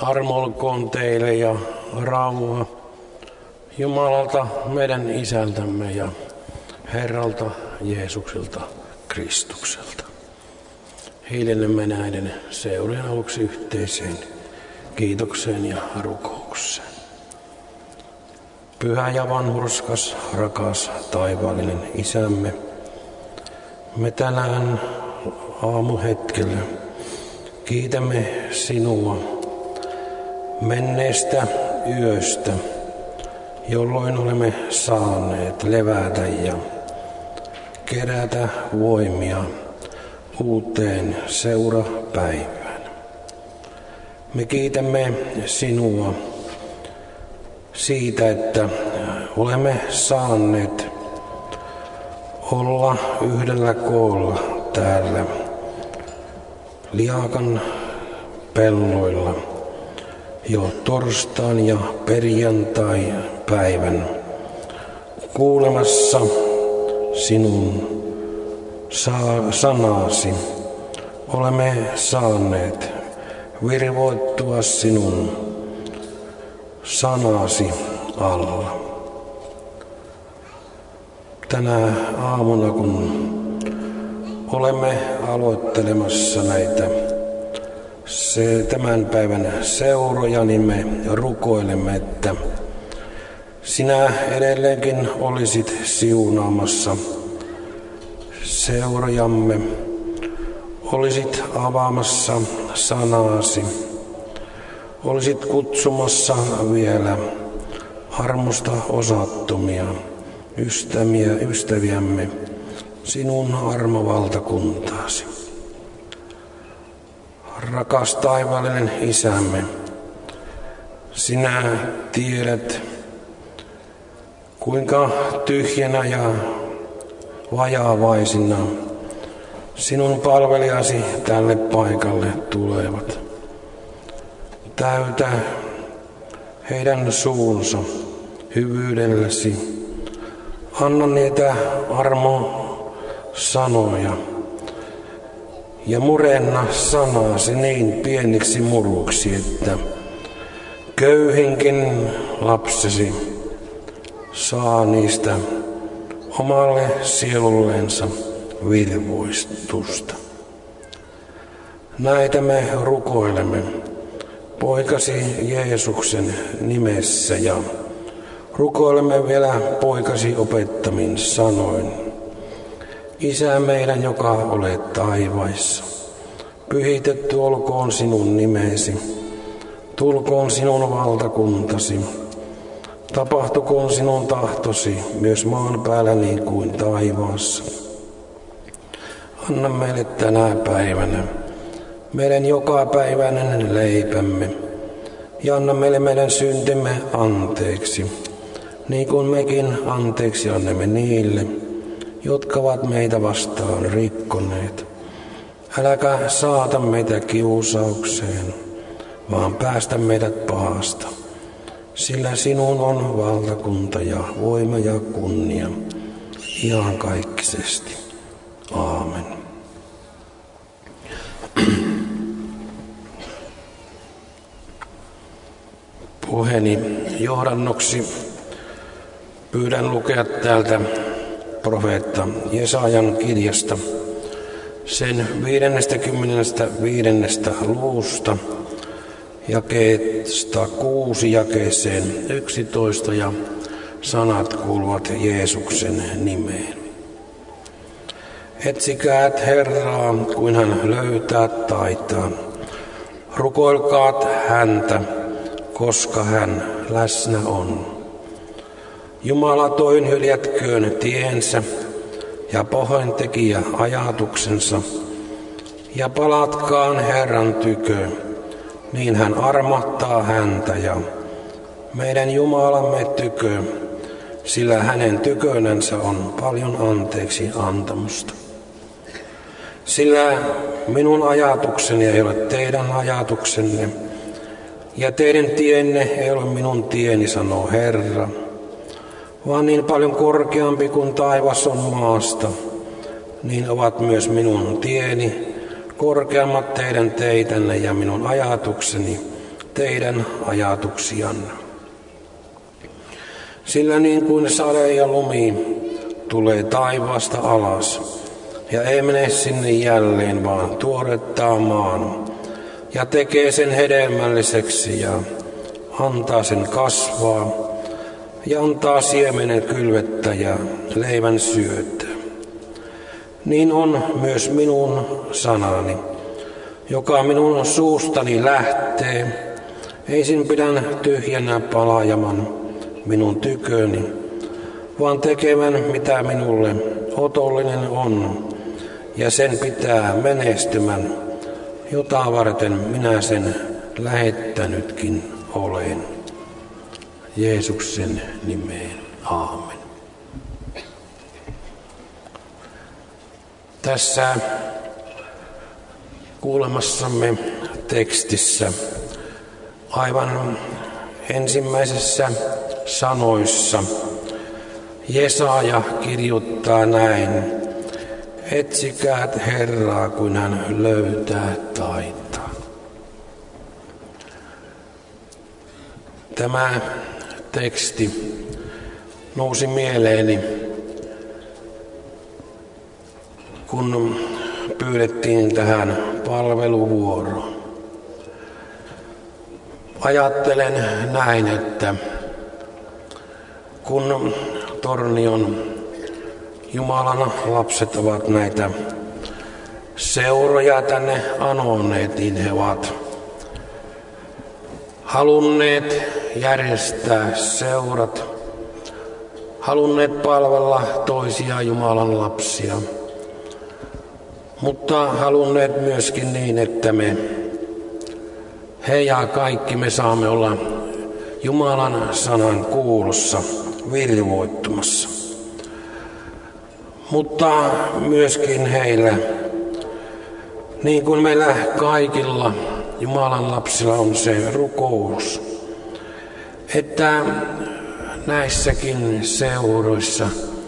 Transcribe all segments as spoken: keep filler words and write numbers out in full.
Armo olkoon teille ja rauha Jumalalta, meidän Isältämme ja Herralta Jeesukselta Kristukselta. Hiilennemme näiden seurojen aluksi yhteiseen kiitokseen ja rukoukseen. Pyhä ja vanhurskas, rakas, taivaallinen Isämme, me tänään aamuhetkellä kiitämme sinua menneestä yöstä, jolloin olemme saaneet levätä ja kerätä voimia uuteen seurapäivään. Me kiitämme sinua siitä, että olemme saaneet olla yhdellä koolla täällä Liakan pelloilla jo torstain ja perjantai päivän kuulemassa sinun sanasi. Olemme saaneet virvoittua sinun sanasi alla. Tänä aamuna, kun olemme aloittelemassa näitä se, tämän päivän seuroja, niin me rukoilemme, että sinä edelleenkin olisit siunaamassa seurojamme, olisit avaamassa sanasi, olisit kutsumassa vielä armosta osattomia ystäviä, ystäviämme sinun armovaltakuntaasi. Rakas taivaallinen Isämme, sinä tiedät, kuinka tyhjänä ja vajaavaisina sinun palvelijasi tälle paikalle tulevat. Täytä heidän suunsa hyvyydelläsi. Anna niitä armosanoja ja murenna sanasi niin pieniksi muruksi, että köyhinkin lapsesi saa niistä omalle sielullensa virvoistusta. Näitä me rukoilemme poikasi Jeesuksen nimessä ja rukoilemme vielä poikasi opettamin sanoin. Isä meidän, joka olet taivaissa, pyhitetty olkoon sinun nimesi, tulkoon sinun valtakuntasi, tapahtukoon sinun tahtosi myös maan päällä niin kuin taivaassa. Anna meille tänä päivänä meidän jokapäiväinen leipämme ja anna meille meidän syntimme anteeksi, niin kuin mekin anteeksi annamme niille, jotka ovat meitä vastaan rikkoneet. Äläkä saata meitä kiusaukseen, vaan päästä meidät pahasta, sillä sinun on valtakunta ja voima ja kunnia iankaikkisesti. Aamen. Puheeni johdannoksi pyydän lukea täältä profeetta Jesajan kirjasta sen viidennestäkymmenennestäviidennestä luvusta jakeesta kuusi jakeeseen yksitoista ja sanat kuuluvat Jeesuksen nimeen. Etsikäät Herraa, kuin hän löytää taitaa. Rukoilkaat häntä, koska hän läsnä on. Jumala hyljätköön tiensä ja pahointekijä ajatuksensa, ja palatkaan Herran tykö, niin hän armahtaa häntä ja meidän Jumalamme tykö, sillä hänen tykönänsä on paljon anteeksi antamusta. Sillä minun ajatukseni ei ole teidän ajatuksenne, ja teidän tienne ei ole minun tieni, sanoo Herra, vaan niin paljon korkeampi kuin taivas on maasta, niin ovat myös minun tieni korkeammat teidän teitänne ja minun ajatukseni teidän ajatuksianne. Sillä niin kuin sade ja lumi tulee taivaasta alas ja ei mene sinne jälleen, vaan tuorettaa maan ja tekee sen hedelmälliseksi ja antaa sen kasvaa ja antaa siemenen kylvettä ja leivän syöttää. Niin on myös minun sanani, joka minun suustani lähtee, ei sin pidän tyhjänä palaajaman minun tyköni, vaan tekevän mitä minulle otollinen on, ja sen pitää menestymän, jota varten minä sen lähettänytkin olen. Jeesuksen nimeen. Aamen. Tässä kuulemassamme tekstissä aivan ensimmäisessä sanoissa Jesaja kirjoittaa näin: etsikää Herraa, kun hän löytää taitaa. Tämä teksti nousi mieleeni, kun pyydettiin tähän palveluvuoroon. Ajattelen näin, että kun Tornion Jumalan lapset ovat näitä seuroja tänne anoneet, niin he ovat halunneet järjestää seurat, halunneet palvella toisia Jumalan lapsia, mutta halunneet myöskin niin, että me, he ja kaikki me saamme olla Jumalan sanan kuulossa virvoittumassa. Mutta myöskin heillä, niin kuin meillä kaikilla Jumalan lapsilla on se rukous, että näissäkin seuroissa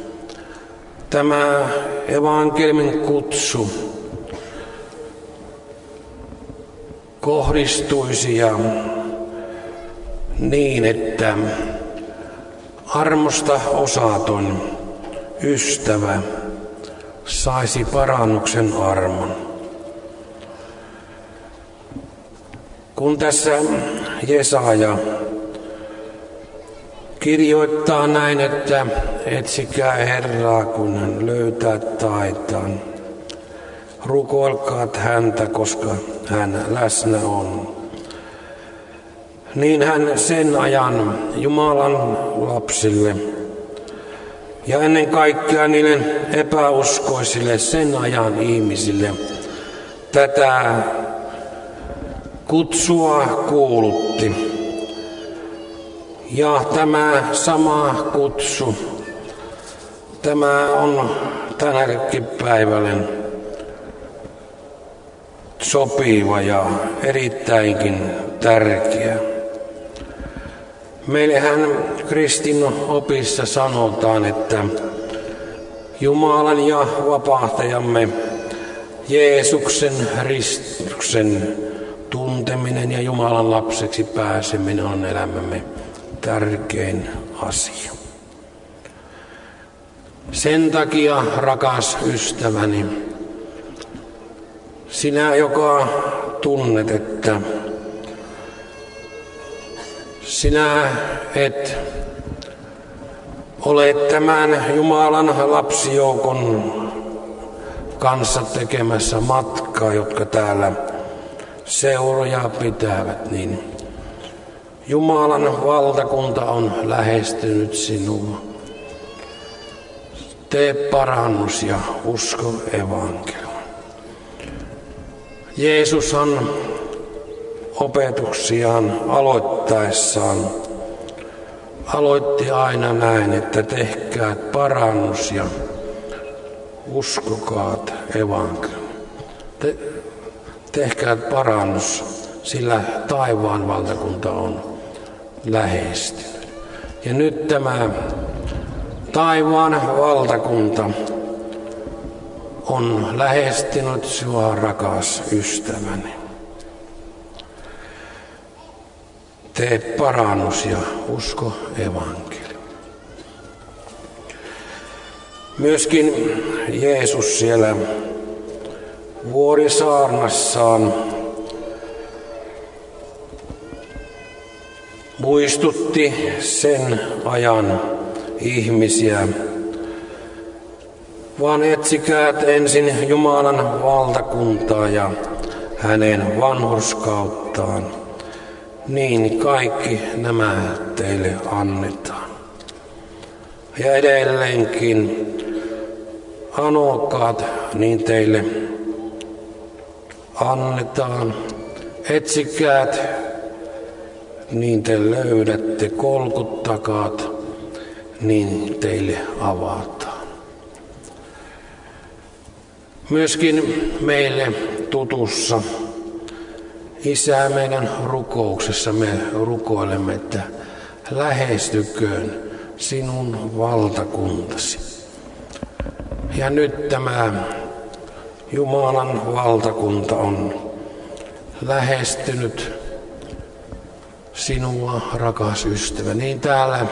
tämä evankeliumin kutsu kohdistuisi ja niin, että armosta osaton ystävä saisi parannuksen armon. Kun tässä Jesaja kirjoittaa näin, että etsikää Herraa, kun hän löytää taitaan. Rukoilkaat häntä, koska hän läsnä on. Niin hän sen ajan Jumalan lapsille ja ennen kaikkea niille epäuskoisille sen ajan ihmisille tätä kutsua kuulutti. Ja tämä sama kutsu, tämä on tänäkin päivälle sopiva ja erittäinkin tärkeä. Meillähän kristin opissa sanotaan, että Jumalan ja vapahtajamme Jeesuksen Kristuksen tunteminen ja Jumalan lapseksi pääseminen on elämämme tärkein asia. Sen takia, rakas ystäväni, sinä, joka tunnet, että sinä et ole tämän Jumalan lapsijoukon kanssa tekemässä matkaa, jotka täällä seuroja pitävät, niin Jumalan valtakunta on lähestynyt sinua. Tee parannus ja usko evankeliumiin. Jeesushan opetuksiaan aloittaessaan aloitti aina näin, että tehkää parannus ja uskokaat evankeliumiin. Te, tehkää parannus, sillä taivaan valtakunta on lähestynyt. Ja nyt tämä taivaan valtakunta on lähestynyt sinua, rakas ystäväni. Tee parannus ja usko evankeliumi. Myöskin Jeesus siellä vuorisaarnassaan muistutti sen ajan ihmisiä, vaan etsikää ensin Jumalan valtakuntaa ja hänen vanhurskauttaan, niin kaikki nämä teille annetaan. Ja edelleenkin anokaat, niin teille annetaan. Etsikäät, niin te löydätte. Kolkuttakaat, niin teille avataan. Myöskin meille tutussa Isä, meidän rukouksessa me rukoilemme, että lähestyköön sinun valtakuntasi. Ja nyt tämä Jumalan valtakunta on lähestynyt sinua, rakas ystävä, niin täällä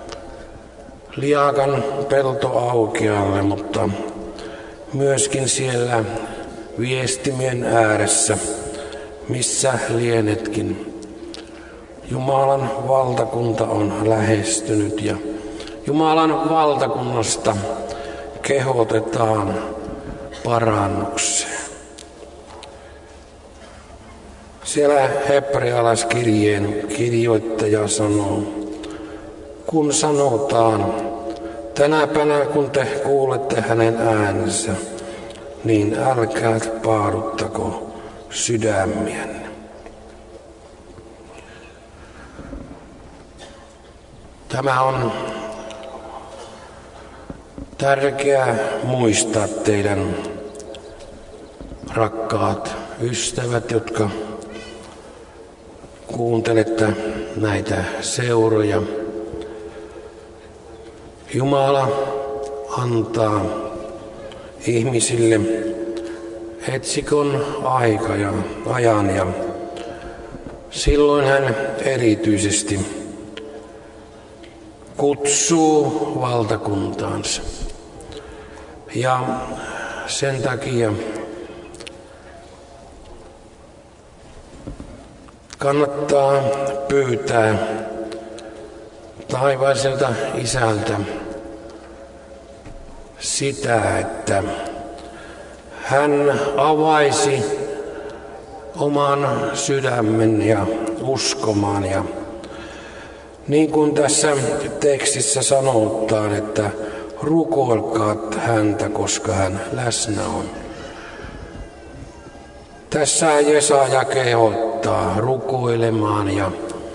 Liakan peltoaukealle, mutta myöskin siellä viestimien ääressä, missä lienetkin. Jumalan valtakunta on lähestynyt ja Jumalan valtakunnasta kehotetaan parannukseen. Siellä hebrealaiskirjeen kirjoittaja sanoo, kun sanotaan, tänäpänä kun te kuulette hänen äänensä, niin älkää paaduttako sydämiänne. Tämä on tärkeää muistaa teidän rakkaat ystävät, jotka kuuntelette näitä seuroja. Jumala antaa ihmisille etsikon aika ja ajan ja silloin hän erityisesti kutsuu valtakuntaansa. Ja sen takia kannattaa pyytää taivaiselta Isältä sitä, että hän avaisi oman sydämen ja uskomaan. Ja niin kuin tässä tekstissä sanotaan, että rukoilkaat häntä, koska hän läsnä on. Tässä Jesaja kehottaa rukoilemaan ja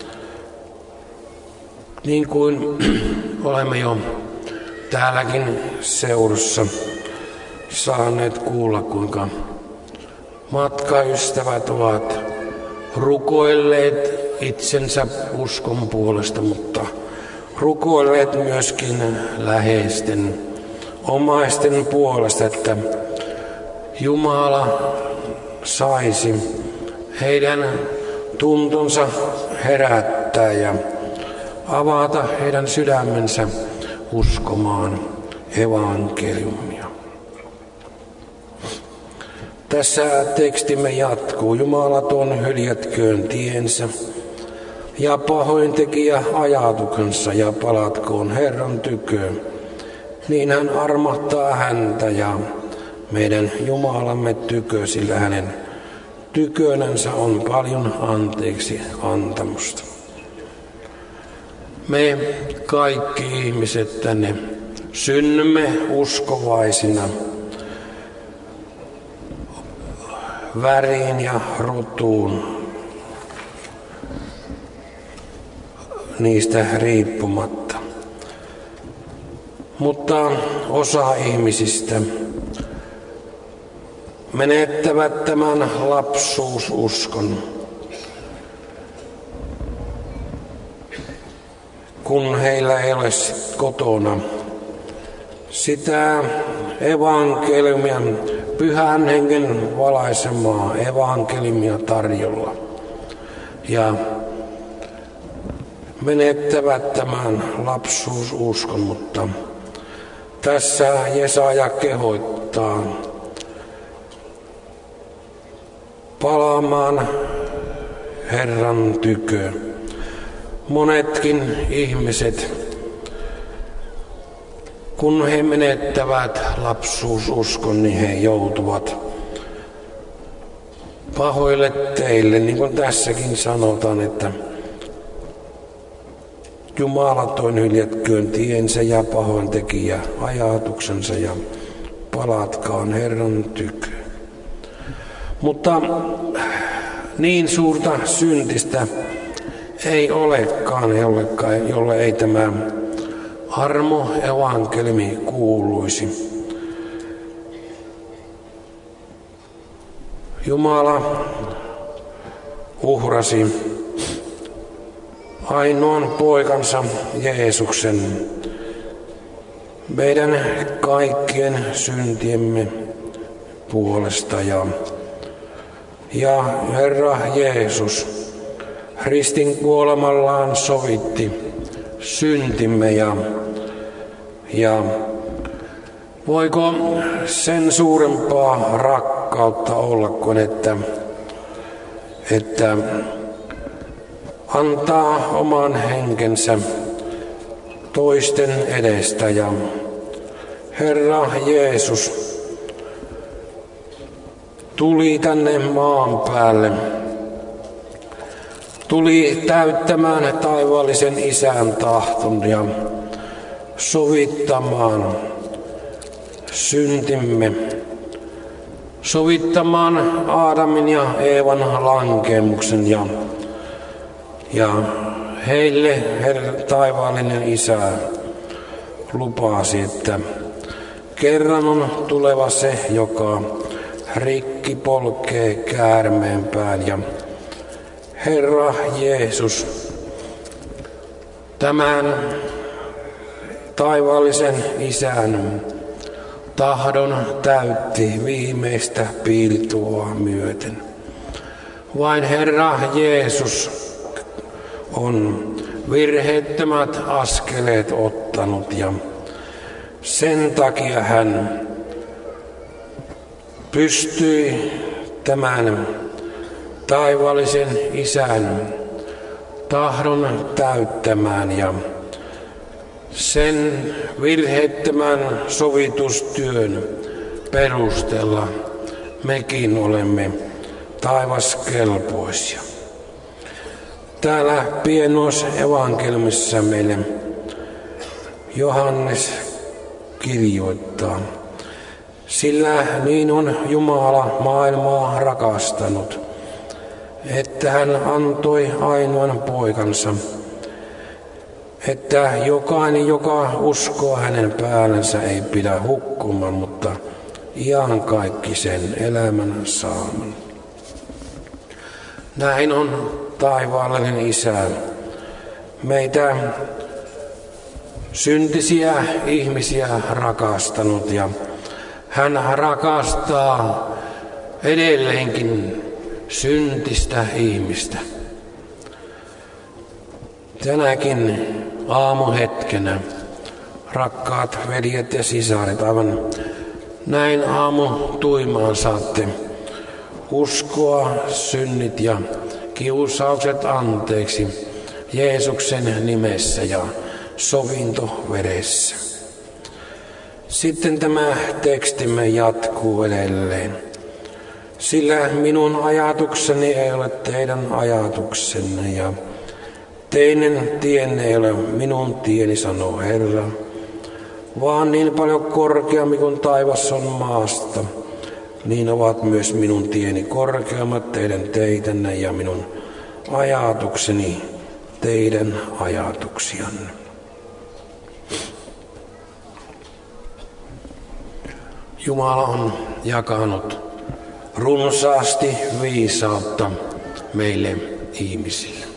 niin kuin olemme jo täälläkin seurussa saaneet kuulla, kuinka matkaystävät ovat rukoilleet itsensä uskon puolesta, mutta rukoilleet myöskin läheisten, omaisten puolesta, että Jumala saisi heidän tuntonsa herättää ja avata heidän sydämensä uskomaan evankeliumia. Tässä tekstimme jatkuu. Jumalaton hyljätköön tiensä ja pahointekijä ajatuksensa ja palatkoon Herran tyköön. Niin hän armahtaa häntä ja meidän Jumalamme tykö, sillä hänen tykönänsä on paljon anteeksi antamusta. Me kaikki ihmiset tänne synnymme uskovaisina väriin ja rotuun niistä riippumatta. Mutta osa ihmisistä menettävät tämän lapsuususkon, kun heillä ei ole kotona sitä evankeliumia, pyhän hengen valaisemaa evankeliumia tarjolla. Ja menettävät tämän lapsuususkon, mutta tässä Jesaja kehoittaa palaamaan Herran tykö. Monetkin ihmiset, kun he menettävät lapsuususkon, niin he joutuvat pahoille teille, niin kuin tässäkin sanotaan, että jumalaton hyljätköön tiensä ja pahointekijä ajatuksensa ja palatkaan Herran tykö. Mutta niin suurta syntistä ei olekaan jollekaan, jolle ei tämä armo-evankeliumi kuuluisi. Jumala uhrasi ainoan poikansa Jeesuksen meidän kaikkien syntiemme puolesta. Ja, ja Herra Jeesus ristin kuolemallaan sovitti syntimme. Ja, ja voiko sen suurempaa rakkautta olla kuin että, että antaa oman henkensä toisten edestä. Ja Herra Jeesus tuli tänne maan päälle, tuli täyttämään taivaallisen Isän tahton ja sovittamaan syntimme, sovittamaan Aadamin ja Eevan lankeemuksen ja Ja heille Herra taivaallinen Isä lupasi, että kerran on tuleva se, joka rikki polkee käärmeen pään. Ja Herra Jeesus tämän taivaallisen Isän tahdon täytti viimeistä piiltoa myöten. Vain Herra Jeesus on virheettömät askeleet ottanut ja sen takia hän pystyi tämän taivaallisen Isän tahdon täyttämään ja sen virheettömän sovitustyön perusteella mekin olemme taivaskelpoisia. Täällä pienoissa evankeliumissa meille Johannes kirjoittaa, sillä niin on Jumala maailmaa rakastanut, että hän antoi ainoan poikansa, että jokainen, joka uskoo hänen päällensä, ei pidä hukkumaan, mutta iankaikkisen elämän saaman. Näin on taivaallinen Isä meitä syntisiä ihmisiä rakastanut ja hän rakastaa edelleenkin syntistä ihmistä. Tänäkin aamuhetkenä, rakkaat veljet ja sisaret, aivan näin aamu tuimaan saatte uskoa synnit ja kiusaukset anteeksi Jeesuksen nimessä ja sovintovedessä. Sitten tämä tekstimme jatkuu edelleen. Sillä minun ajatukseni ei ole teidän ajatuksenne ja teidän tienne ei ole minun tieni, sanoo Herra, vaan niin paljon korkeammin kuin taivas on maasta, niin ovat myös minun tieni korkeammat teidän teitänne ja minun ajatukseni teidän ajatuksianne. Jumala on jakanut runsaasti viisautta meille ihmisille.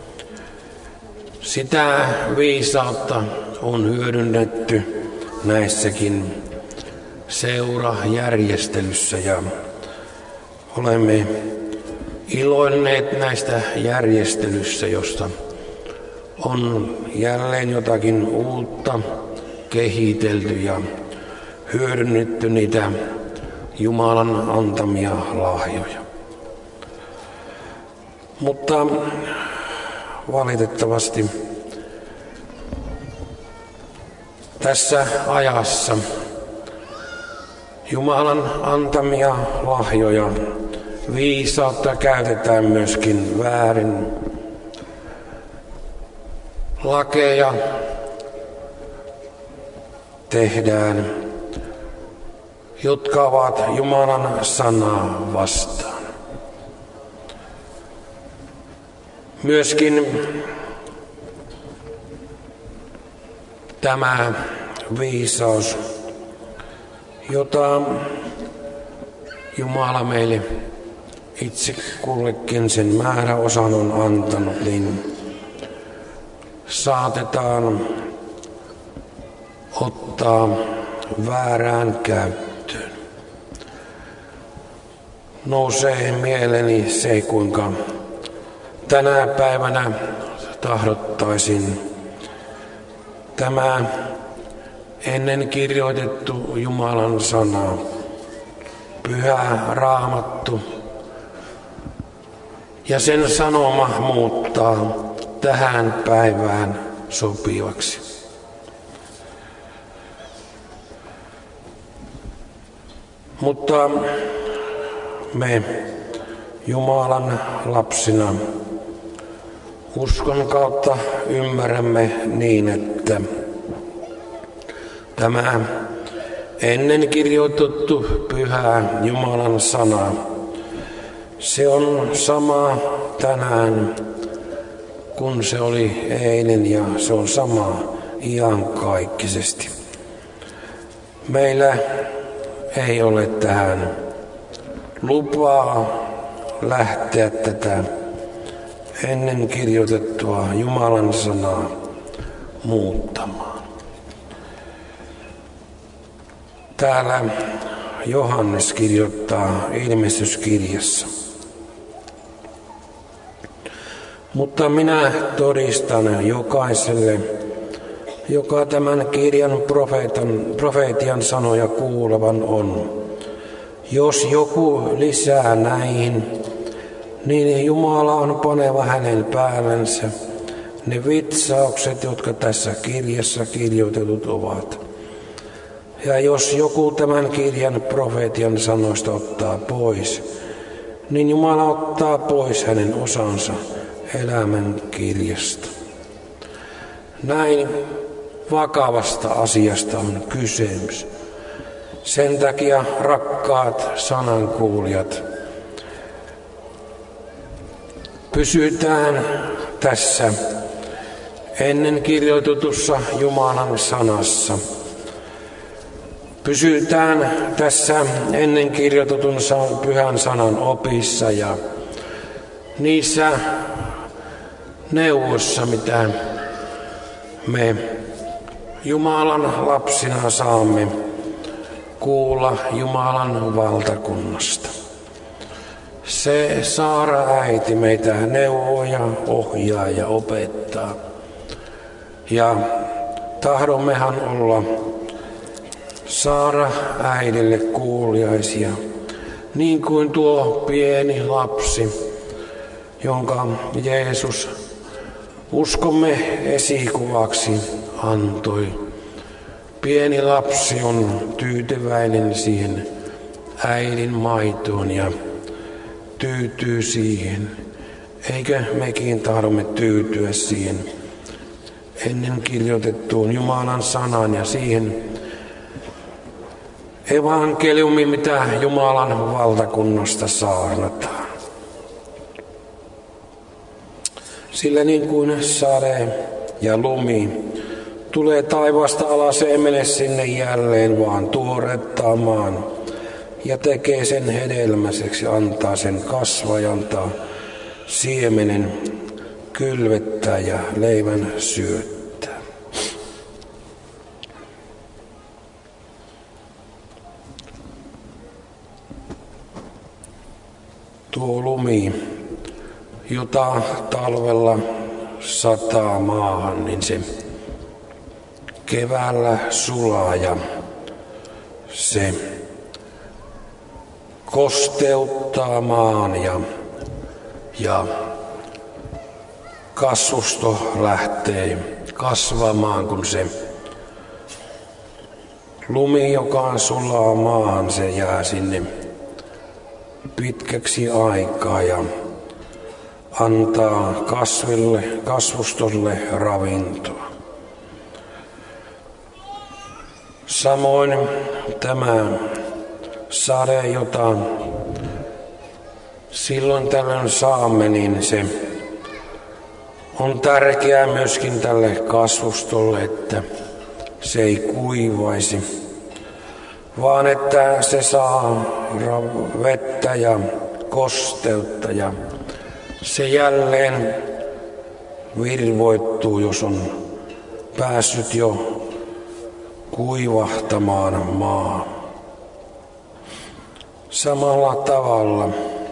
Sitä viisautta on hyödynnetty näissäkin seurajärjestelyssä ja olemme iloinneet näistä järjestelyssä, josta on jälleen jotakin uutta kehitelty ja hyödynnetty niitä Jumalan antamia lahjoja. Mutta valitettavasti tässä ajassa Jumalan antamia lahjoja, viisautta käytetään myöskin väärin. Lakeja tehdään, jotka ovat Jumalan sanaa vastaan. Myöskin tämä viisaus, jota Jumala meille itse kullekin sen määräosan on antanut, niin saatetaan ottaa väärään käyttöön. Nousee mieleeni se, kuinka tänä päivänä tahdottaisin tämä ennen kirjoitettu Jumalan sana, Pyhä Raamattu ja sen sanoma muuttaa tähän päivään sopivaksi. Mutta me Jumalan lapsina uskon kautta ymmärrämme niin, että tämä ennen kirjoitettu pyhä Jumalan sana, se on sama tänään kun se oli eilen ja se on sama iankaikkisesti. Meillä ei ole tähän lupaa lähteä tätä ennen kirjoitettua Jumalan sanaa muuttamaan. Täällä Johannes kirjoittaa ilmestyskirjassa. Mutta minä todistan jokaiselle, joka tämän kirjan profeetan, profeetian sanoja kuulevan on. Jos joku lisää näihin, niin Jumala on paneva hänen päällensä ne vitsaukset, jotka tässä kirjassa kirjoitetut ovat. Ja jos joku tämän kirjan profeetian sanoista ottaa pois, niin Jumala ottaa pois hänen osansa elämän kirjasta. Näin vakavasta asiasta on kysymys. Sen takia, rakkaat sanankuulijat, pysytään tässä ennen kirjoitetussa Jumalan sanassa. Pysytään tässä ennen kirjoitetun pyhän sanan opissa ja niissä neuvoissa, mitä me Jumalan lapsina saamme kuulla Jumalan valtakunnasta. Se Saara äiti meitä neuvoo ja ohjaa ja opettaa. Ja tahdommehan olla Saara äidille kuuliaisia, niin kuin tuo pieni lapsi, jonka Jeesus uskomme esikuvaksi antoi. Pieni lapsi on tyytyväinen siihen äidin maitoon ja tyytyy siihen. Eikö mekin tahdomme tyytyä siihen ennen kirjoitettuun Jumalan sanaan ja siihen evankeliumiin, mitä Jumalan valtakunnasta saarnataan. Sillä niin kuin sade ja lumi tulee taivaasta alas, ei mene sinne jälleen, vaan tuorettaa maan ja tekee sen hedelmäiseksi, antaa sen kasvaa ja antaa siemenen kylvettää ja leivän syöttää. Tuo lumi, jota talvella sataa maahan, niin se keväällä sulaa ja se kosteuttaa maan ja, ja kasvusto lähtee kasvamaan, kun se lumi, joka sulaa maahan, se jää sinne pitkäksi aikaa ja antaa kasville, kasvustolle ravintoa. Samoin tämä sade, jota silloin tällöin saamme, niin se on tärkeää myöskin tälle kasvustolle, että se ei kuivaisi, vaan että se saa vettä ja kosteutta ja se jälleen virvoittuu, jos on päässyt jo kuivahtamaan maa. Samalla tavalla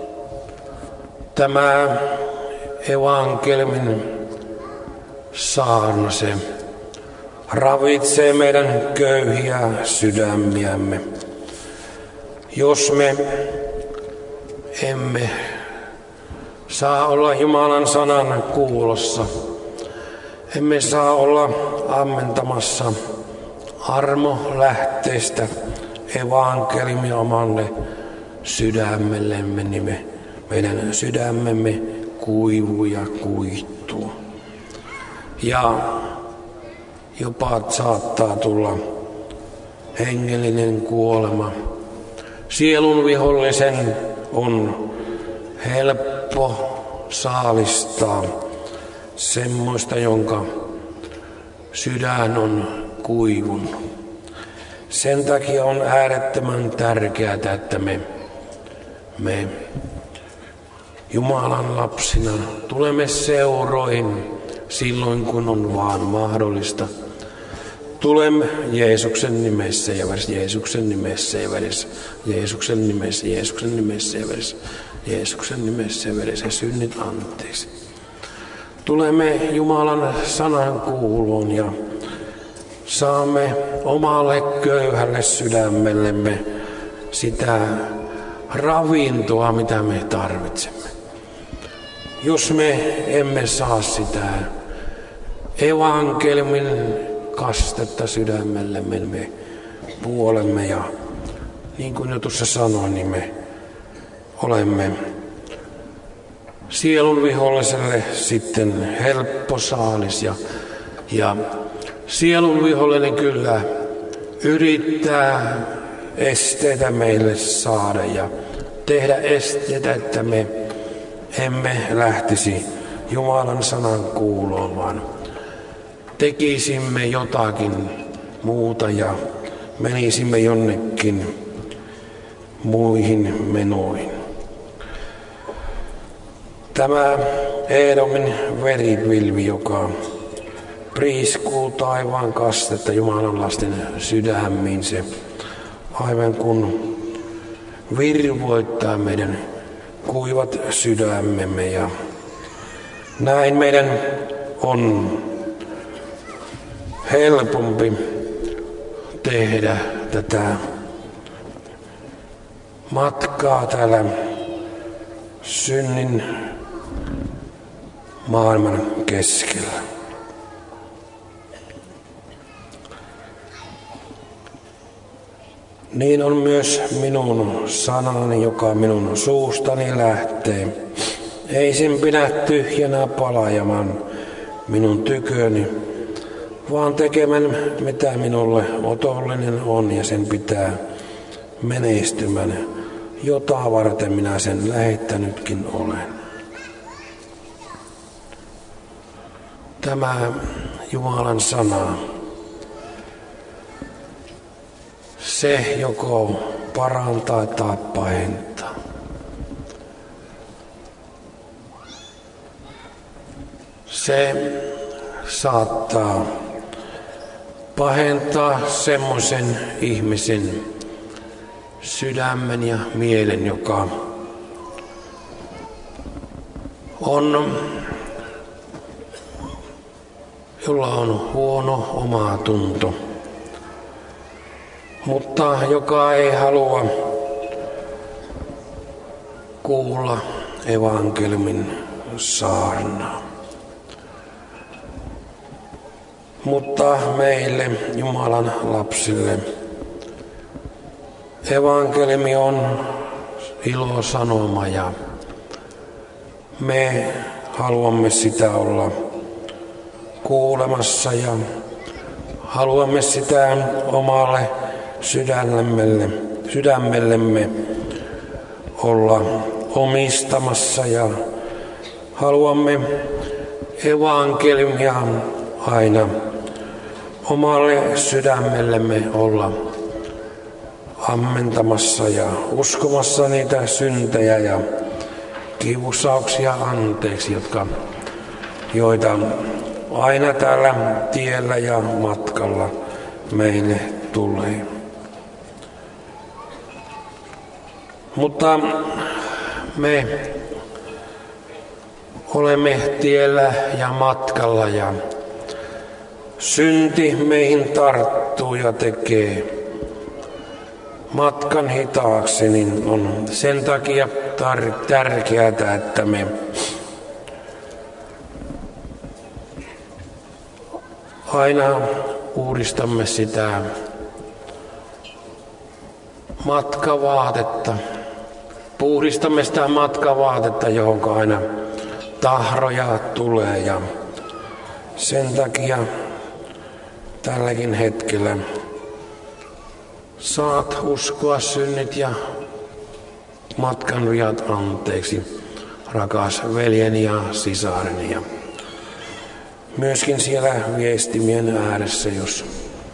tämä evankeliumin saarna, se ravitsee meidän köyhiä sydämiämme. Jos me emme saa olla Jumalan sanan kuulossa, emme saa olla ammentamassa armolähteistä evankeliumia omalle sydämellemme, niin me, meidän sydämemme kuivuu ja kuihtuu. Ja jopa saattaa tulla hengellinen kuolema. Sielun vihollisen on helppo saalistaa semmoista, jonka sydän on kuivunut. Sen takia on äärettömän tärkeää, että me, me Jumalan lapsina tulemme seuroihin silloin, kun on vaan mahdollista. Tulemme Jeesuksen nimessä ja välissä, Jeesuksen nimessä ja välissä, Jeesuksen nimessä, Jeesuksen nimessä ja välissä, Jeesuksen nimessä ja välissä, synnit anteeksi. Tulemme Jumalan sanan kuuluun ja saamme omalle köyhälle sydämellemme sitä ravintoa, mitä me tarvitsemme. Jos me emme saa sitä evankeliumin kastetta sydämellemme, me puolemme ja niin kuin jo tuossa sanoin, niin me olemme sielun viholliselle sitten helppo saalis ja, ja sielun vihollinen kyllä yrittää esteitä meille saada ja tehdä esteitä, että me emme lähtisi Jumalan sanan kuuloon, vaan tekisimme jotakin muuta ja menisimme jonnekin muihin menoihin. Tämä Edomin veripilvi, joka priiskuu taivaan kastetta Jumalan lasten sydämiin, se aivan kun virvoittaa meidän kuivat sydämemme ja näin meidän on helpompi tehdä tätä matkaa täällä synnin maailman keskellä. Niin on myös minun sanani, joka minun suustani lähtee. Ei sen pidä tyhjänä palaajamaan minun tyköni, vaan tekemään mitä minulle otollinen on ja sen pitää menestymään, jota varten minä sen lähettänytkin olen. Tämä Jumalan sana, se joko parantaa tai pahentaa. Se saattaa pahentaa semmoisen ihmisen sydämen ja mielen, joka on jolla on huono omatunto, mutta joka ei halua kuulla evankeliumin saarnaa. Mutta meille, Jumalan lapsille, evankeliumi on ilosanoma ja me haluamme sitä olla kuulemassa ja haluamme sitä omalle sydämellemme, sydämellemme olla omistamassa ja haluamme evankeliumia aina omalle sydämellemme olla ammentamassa ja uskomassa niitä syntejä ja kiusauksia anteeksi, jotka, joita aina täällä tiellä ja matkalla meille tulee. Mutta me olemme tiellä ja matkalla ja synti meihin tarttuu ja tekee matkan hitaaksi, niin on sen takia tar- tärkeää, että me aina uudistamme sitä matkavaatetta, puhdistamme sitä matkavaatetta, johon aina tahroja tulee ja sen takia tälläkin hetkellä saat uskoa synnit ja matkan viat anteeksi, rakas veljeni ja sisareni. Ja myöskin siellä viestimien ääressä, jos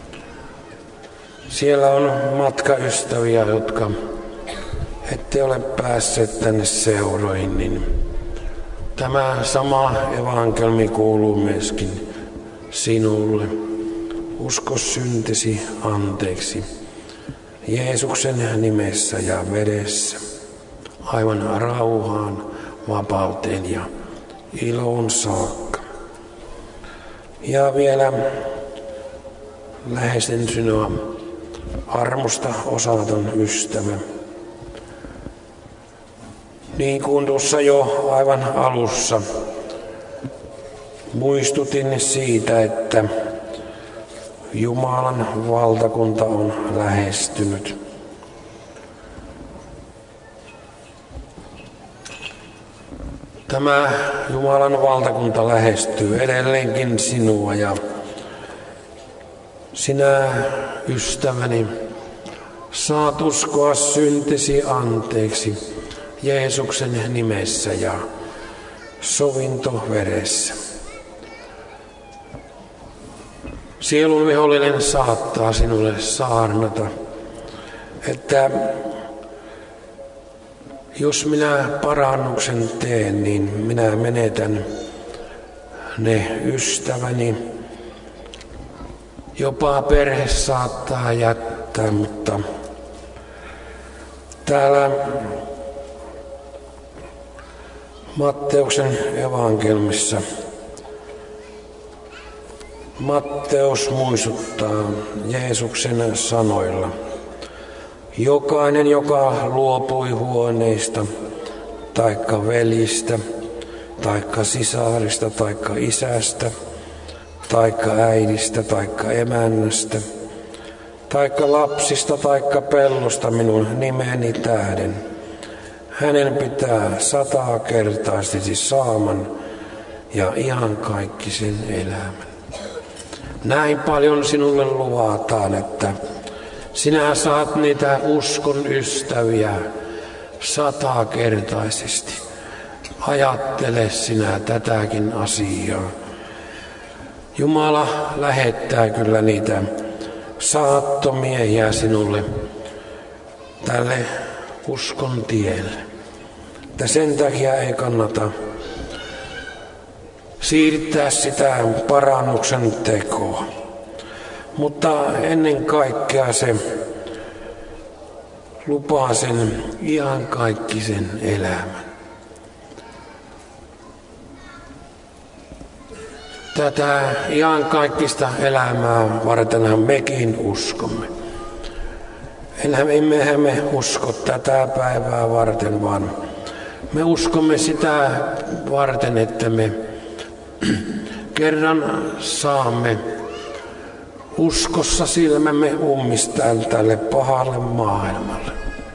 siellä on matkaystäviä, jotka ette ole päässeet tänne seuroihin, niin tämä sama evankeliumi kuuluu myöskin sinulle. Usko syntisi anteeksi Jeesuksen nimessä ja vedessä, aivan rauhaan, vapauteen ja iloon saakka. Ja vielä läheisten sinua, armosta osaton ystävä. Niin kuin tuossa jo aivan alussa muistutin siitä, että Jumalan valtakunta on lähestynyt. Tämä Jumalan valtakunta lähestyy edelleenkin sinua ja sinä, ystäväni, saat uskoa syntisi anteeksi Jeesuksen nimessä ja sovintoveressä. Sielun vihollinen saattaa sinulle saarnata, että jos minä parannuksen teen, niin minä menetän ne ystäväni. Jopa perhe saattaa jättää, mutta täällä Matteuksen evankeliumissa Matteus muistuttaa Jeesuksen sanoilla: jokainen, joka luopui huoneista, taikka veljistä, taikka sisarista, taikka isästä, taikka äidistä, taikka emännästä, taikka lapsista, taikka pellosta minun nimeni tähden, hänen pitää satakertaisesti saaman ja iankaikkisen elämän. Näin paljon sinulle luvataan, että sinä saat niitä uskon ystäviä satakertaisesti. Ajattele sinä tätäkin asiaa. Jumala lähettää kyllä niitä saattomiehiä sinulle tälle uskon tielle. Että sen takia ei kannata siirtää sitä parannuksen tekoa. Mutta ennen kaikkea se lupaa sen iankaikkisen elämän. Tätä iankaikkista elämää vartenhan mekin uskomme. Emmehän me usko tätä päivää varten, vaan me uskomme sitä varten, että me kerran saamme uskossa silmämme ummistaa tälle pahalle maailmalle.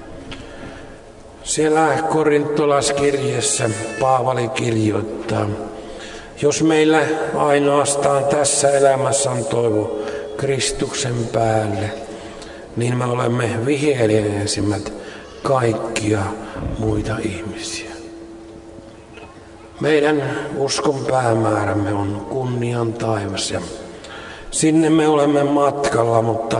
Siellä korintolaiskirjeessä Paavali kirjoittaa, jos meillä ainoastaan tässä elämässä on toivo Kristuksen päälle, niin me olemme viheliäisimmät kaikkia muita ihmisiä. Meidän uskon päämäärämme on kunnian taivas ja sinne me olemme matkalla, mutta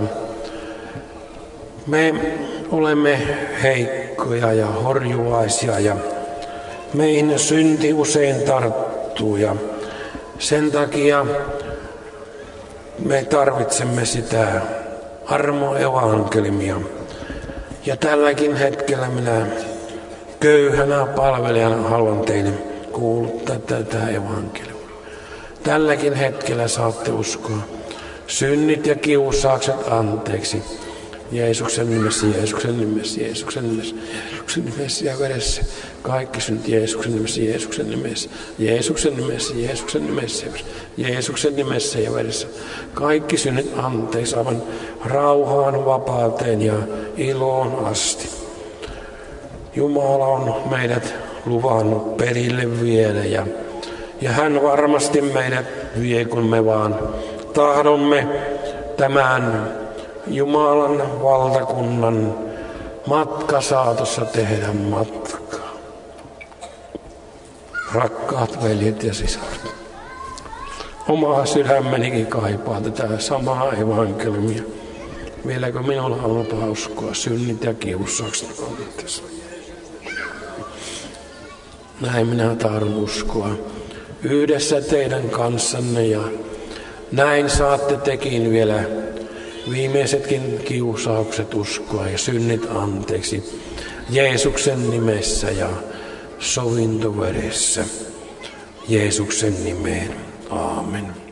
me olemme heikkoja ja horjuvaisia ja meihin synti usein tarttuu ja sen takia me tarvitsemme sitä armoevankeliumia. Ja tälläkin hetkellä minä köyhänä palvelijana haluan teille kuuluttaa tätä evankeliumia. Tälläkin hetkellä saatte uskoa synnit ja kiusaukset anteeksi. Jeesuksen nimessä, Jeesuksen nimessä, Jeesuksen nimessä, Jeesuksen nimessä ja veressä. Kaikki synnit Jeesuksen nimessä, Jeesuksen nimessä, Jeesuksen nimessä, Jeesuksen nimessä, Jeesuksen nimessä ja veressä. Kaikki synnit anteeksi aivan rauhaan, vapauteen ja iloon asti. Jumala on meidät luvannut perille vielä ja, ja hän varmasti meidät vie, kun me vaan tahdomme tämän Jumalan valtakunnan matkasaatossa tehdä matkaa. Rakkaat veljet ja sisaret, omaa sydämenikin kaipaa tätä samaa evankeliumia. Vieläkö minulla on lupa uskoa synnit ja kiusaukset anteeksi? Näin minä tahdon uskoa yhdessä teidän kanssanne ja näin saatte tekin vielä viimeisetkin kiusaukset uskoa ja synnit anteeksi Jeesuksen nimessä ja sovintoveressä. Jeesuksen nimeen. Aamen.